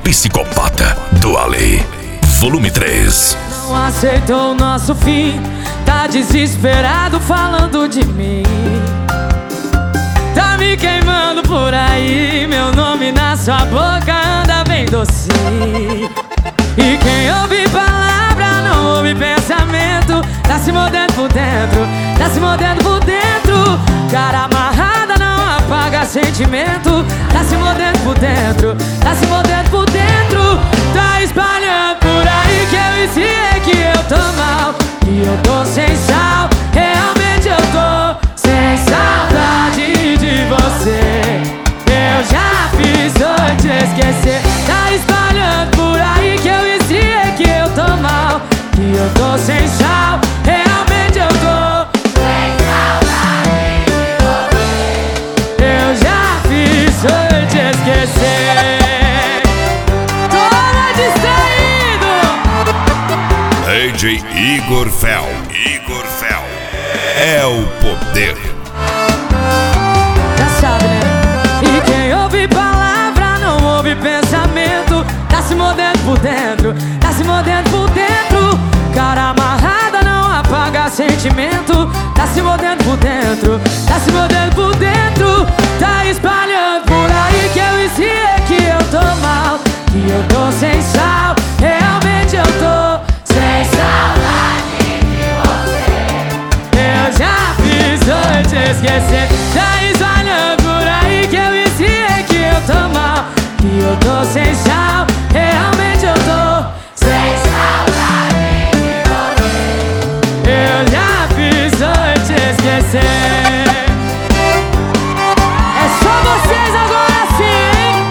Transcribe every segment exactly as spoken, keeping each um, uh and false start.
Psicopata do Ale, volume três. Não aceitou o nosso fim, tá desesperado falando de mim. Tá me queimando por aí, meu nome na sua boca anda bem docinho. E quem ouve palavra não ouve pensamento, tá se mordendo por dentro, tá se mordendo por dentro. Cara amarrada não apaga sentimento, tá se mordendo por dentro, tá se mordendo por dentro. Tá espalhando por aí que eu ensinei que eu tô mal, que eu tô sem sal, realmente eu tô sem saudade de você. Eu já fiz hoje te esquecer. Tá espalhando por aí que eu ensinei que eu tô mal, que eu tô sem sal, realmente eu tô sem saudade de você. Eu já fiz hoje te esquecer. Toda distraído. D J Igor Fel. Igor Fel. É o poder. Já sabe, né? E quem ouve palavra não ouve pensamento, tá se mordendo por dentro, tá se mordendo por dentro. Cara amarrada não apaga sentimento, tá se mordendo por dentro, tá se mordendo por dentro. Tá espalhando por aí que eu ensinei que eu tô mal, que eu tô sem sal, realmente eu tô sem saudade de você. Eu já fiz hoje te esquecer. Tá espalhando por aí que eu ensinei que eu tô mal, que eu tô sem sal, realmente eu tô sem saudade de você. Eu já fiz hoje te esquecer. É só vocês agora sim, hein?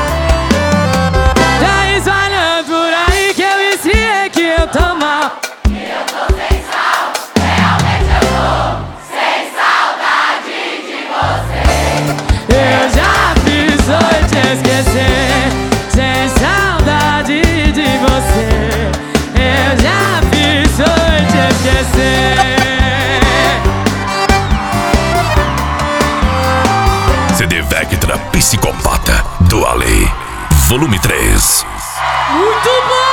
Tá espalhando por aí que eu ensinei que eu tô mal, Que eu tô sem sal, realmente eu tô sem saudade de você. eu já fiz hoje te esquecer. Sem saudade de você, eu já fiz hoje te esquecer. C D Vectra Psicopata do Ale, volume três. Muito bom!